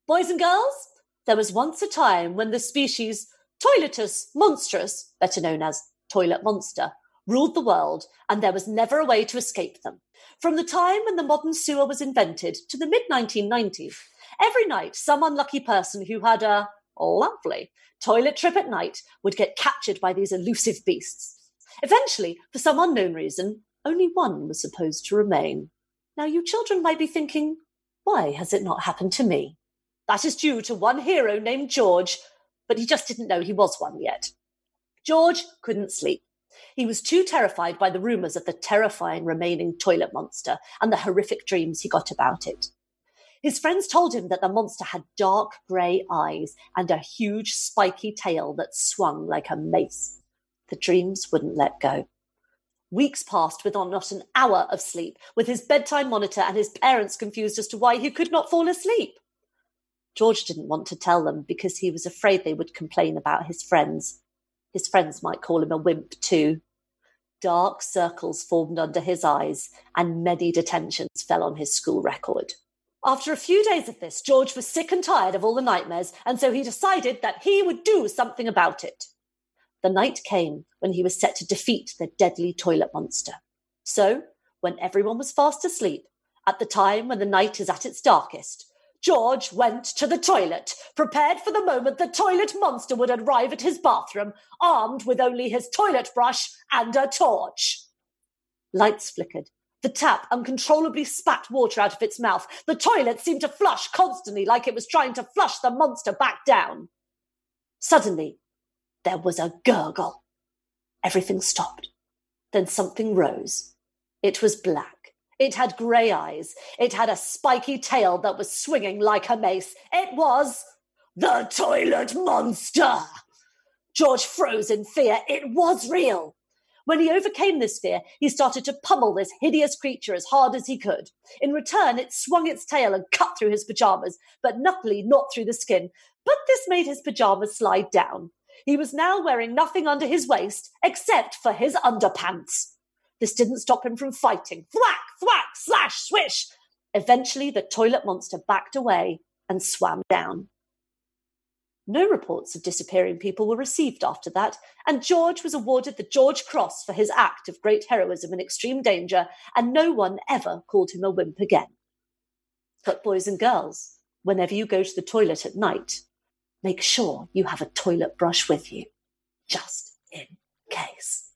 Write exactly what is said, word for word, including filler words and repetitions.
Boys and girls, there was once a time when the species Toiletus monstrous, better known as toilet monster, ruled the world, and there was never a way to escape them. From the time when the modern sewer was invented to the mid nineteen nineties, every night some unlucky person who had a lovely toilet trip at night would get captured by these elusive beasts. Eventually, for some unknown reason, only one was supposed to remain. Now, you children might be thinking, why has it not happened to me? That is due to one hero named George, but he just didn't know he was one yet. George couldn't sleep. He was too terrified by the rumours of the terrifying remaining toilet monster and the horrific dreams he got about it. His friends told him that the monster had dark grey eyes and a huge spiky tail that swung like a mace. The dreams wouldn't let go. Weeks passed without not an hour of sleep, with his bedtime monitor and his parents confused as to why he could not fall asleep. George didn't want to tell them because he was afraid they would complain about his friends. His friends might call him a wimp too. Dark circles formed under his eyes, and many detentions fell on his school record. After a few days of this, George was sick and tired of all the nightmares, and so he decided that he would do something about it. The night came when he was set to defeat the deadly toilet monster. So, when everyone was fast asleep, at the time when the night is at its darkest, George went to the toilet, prepared for the moment the toilet monster would arrive at his bathroom, armed with only his toilet brush and a torch. Lights flickered. The tap uncontrollably spat water out of its mouth. The toilet seemed to flush constantly, like it was trying to flush the monster back down. Suddenly, there was a gurgle. Everything stopped. Then something rose. It was black. It had grey eyes. It had a spiky tail that was swinging like a mace. It was the toilet monster. George froze in fear. It was real. When he overcame this fear, he started to pummel this hideous creature as hard as he could. In return, it swung its tail and cut through his pyjamas, but luckily not through the skin. But this made his pyjamas slide down. He was now wearing nothing under his waist except for his underpants. This didn't stop him from fighting. Thwack, thwack, slash, swish. Eventually, the toilet monster backed away and swam down. No reports of disappearing people were received after that, and George was awarded the George Cross for his act of great heroism in extreme danger, and no one ever called him a wimp again. But boys and girls, whenever you go to the toilet at night, make sure you have a toilet brush with you, just in case.